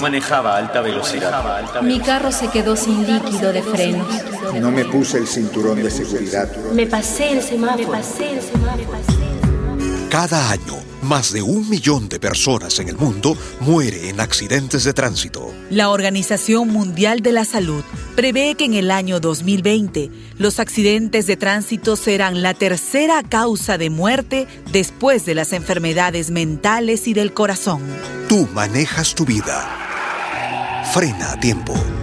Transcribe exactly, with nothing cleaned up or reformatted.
manejaba a alta velocidad. Mi carro se quedó sin líquido de frenos. No me puse el cinturón de seguridad. Me pasé el semáforo. Me pasé el semáforo. Cada año, más de un millón de personas en el mundo muere en accidentes de tránsito. La Organización Mundial de la Salud prevé que en el año dos mil veinte los accidentes de tránsito serán la tercera causa de muerte después de las enfermedades mentales y del corazón. Tú manejas tu vida. Frena a tiempo.